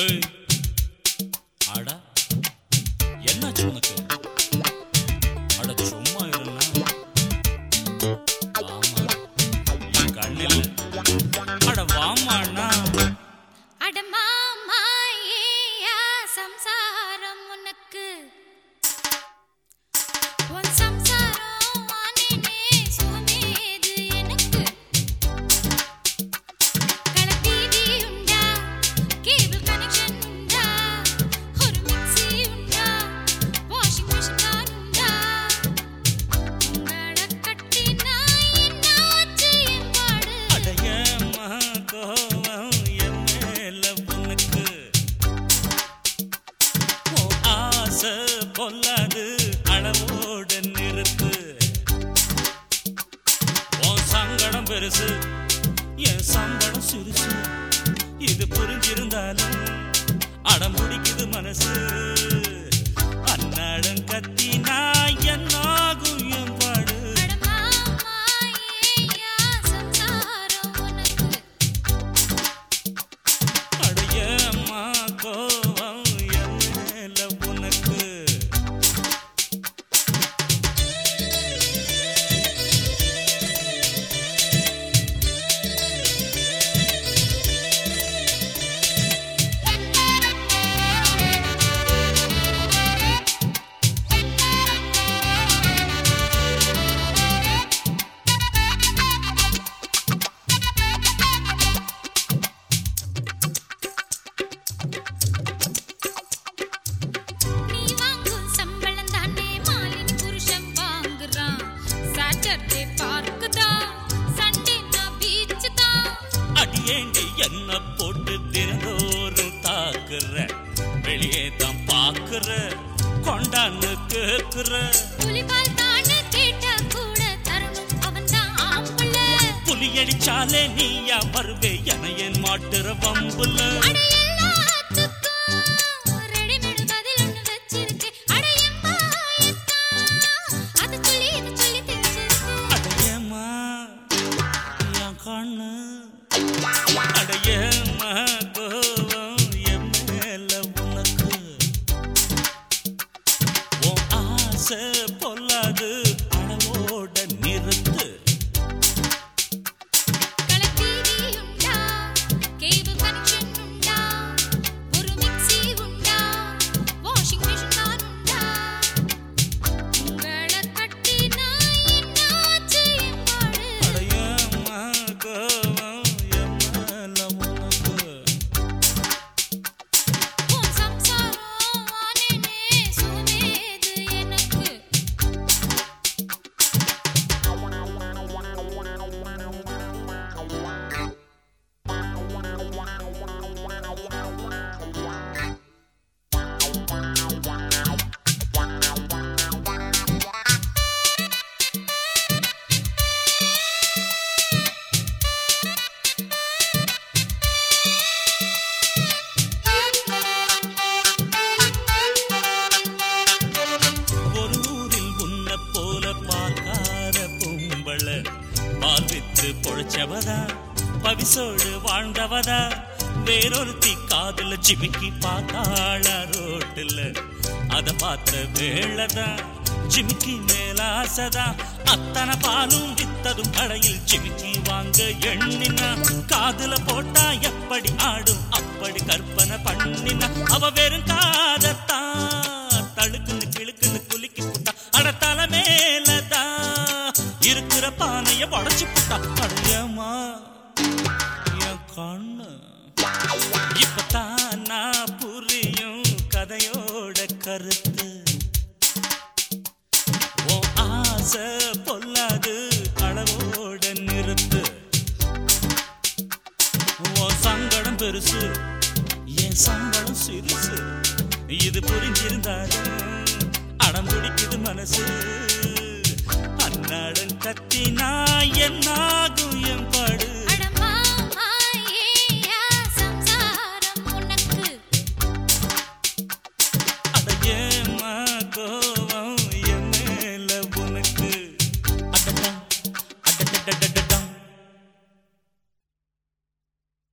ஏய் அடா என்னாச்சு உனக்கு? அட சும்மா இருந்தா ஆமா என் கண்ணில் அட வாமாண்ணா அட மாமா ஏயா சம்சாரம் உனக்கு உன் சம்சாரம் ஆனேனே சுகமேது எனக்கு கலர் டிவி உண்டா கேபிள் கனெக்ஷன் உண்டா ஒரு மிக்ஸி உண்டா வாஷிங் மிஷின் தான் உண்டா உங்கள கட்டி நான் என்னாச்சு என் பாடு அடையம்மா கோவம் என் மேல உனக்கு ஓ ஆசை பொல்லாது அளவோட நிறுத்து உன் சங்கடம் பெருசு என் சம்பளம் சிறுசு இது புரிஞ்சிருந்தாலும் அடம் பிடிக்குது மனசு அன்னாடம் கத்தி நான் என்னாகும் என் பாடு அட மாமா ஏயா சம்சாரம் உனக்கு அடையம்மா கோவம் என் மேல உனக்கு நீ வாங்கும் சம்பளம் தானே மாலினி புருஷன் வாங்குறான் சாட்டர்டே பார்க்கு தான் சண்டே நான் பீச் தான் அடியேண்டி என்ன போட்டு தினந்தோறும் தாக்குற வெளியே தான் பாக்குற கொண்டான்னு கேக்குற புலிபால் தானே கேட்டா கூட தரணும் அவன் தான் ஆம்பள புலியடிச்சாலே நீயா வருவே என என் மாட்டுற வம்புல அட எல்லாத்துக்கும் ரெடிமேட் பதில் ஒன்று வச்சிருக்கேன் அட எம்மா அது சொல்லி இது சொல்லி தெரிஞ்சிருக்கு அடையம்மா என் கண்ணு அடையம்மா கோவம் என் மேல உனக்கு உன் ஆசை பொல்லாது அளவோட நிறுத்து கலர் டிவி உண்டா கேபிள் கனெக்ஷன் உண்டா ஒரு மிக்ஸி உண்டா வாஷிங் மிஷின் தான் உண்டா உங்கள கட்டி நான் என்னாச்சு என் பாடு அடையம்மா கோவம் என் மேல உனக்கு உன் சம்சாரம் ஆனேனே சுகமேது எனக்கு ஒரு ஊரில் உன்ன போல பால்கார பொம்பள பால் வித்து பொழைச்சவதா பவிசோடு வாழ்ந்தவதா வேறொருத்தி காதுல ஜிமிக்கி பார்த்தாள ரோட்டுல அத பார்த்த வேளதா ஜிமிக்கி மேல ஆசதா அத்தனை பாலும் வித்ததும் கடையில் ஜிமிக்கி வாங்க எண்ணினா காதுல போட்டா எப்படி ஆடும் அப்படி கற்பனை பண்ணினா அவ வெறும் காதத்தான் தழுக்குன்னு கிழுக்குன்னு குலுக்கி புட்டா அட தலை மேலதான் இருக்கிற பானைய உடச்சு புட்டா அடையம்மா என் கண்ணு இப்பதான் நான் புரியும் கதையோட கருத்து உன் ஆசை பொல்லாது அளவோட நிறுத்து உன் சங்கடம் பெருசு என் சம்பளம் சிறுசு இது புரிஞ்சிருந்தாலும் அடம் பிடிக்குது மனசு அன்னாடம் கத்தி நான் என்னாகும் என்